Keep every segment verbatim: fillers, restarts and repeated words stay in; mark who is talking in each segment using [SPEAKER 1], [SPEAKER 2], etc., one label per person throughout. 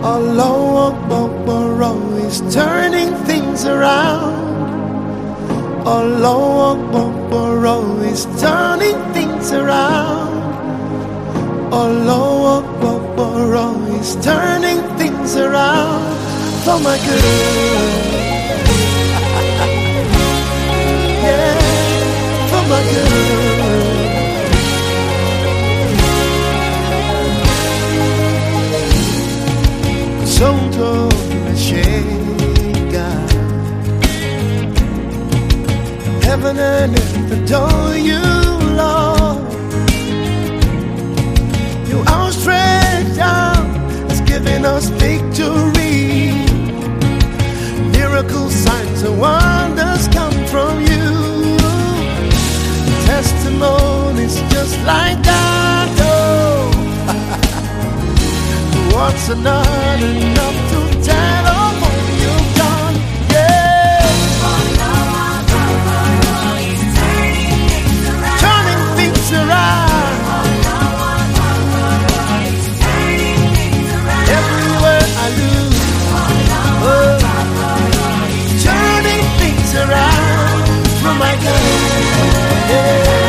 [SPEAKER 1] Allah Akbar is turning things around. Allah Akbar is turning things around. Allah Akbar is turning things around for my good. Yeah, for my good. Sotto la scega, heaven and earth adore you, Lord. Your outstretched arm has given us victory. Miracles, signs, and wonders come from you. Testimonies just like that. Oh. What's not enough to tell of all you've done? Yeah. Turning things around. Everywhere I look, oh, turning things around for my good. Yeah.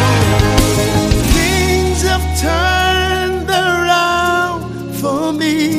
[SPEAKER 1] Me.